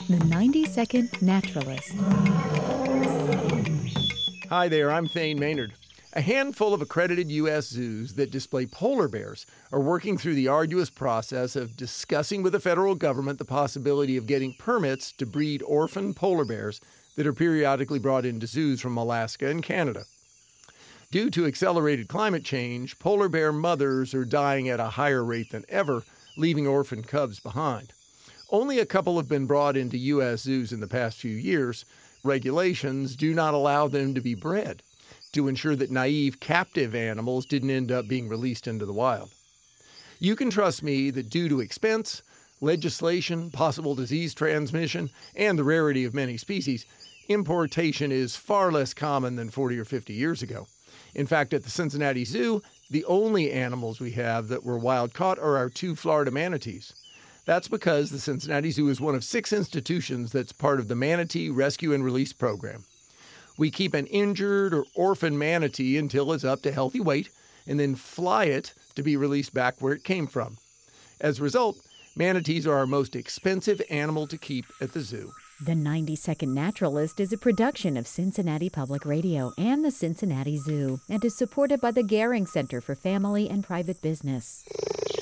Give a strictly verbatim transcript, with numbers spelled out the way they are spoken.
The ninety second Naturalist. Hi there, I'm Thane Maynard. A handful of accredited U S zoos that display polar bears are working through the arduous process of discussing with the federal government the possibility of getting permits to breed orphan polar bears that are periodically brought into zoos from Alaska and Canada. Due to accelerated climate change, polar bear mothers are dying at a higher rate than ever, leaving orphan cubs behind. Only a couple have been brought into U S zoos in the past few years. Regulations do not allow them to be bred to ensure that naive captive animals didn't end up being released into the wild. You can trust me that due to expense, legislation, possible disease transmission, and the rarity of many species, importation is far less common than forty or fifty years ago. In fact, at the Cincinnati Zoo, the only animals we have that were wild caught are our two Florida manatees. That's because the Cincinnati Zoo is one of six institutions that's part of the Manatee Rescue and Release Program. We keep an injured or orphan manatee until it's up to healthy weight, and then fly it to be released back where it came from. As a result, manatees are our most expensive animal to keep at the zoo. The ninety second Naturalist is a production of Cincinnati Public Radio and the Cincinnati Zoo and is supported by the Gehring Center for Family and Private Business.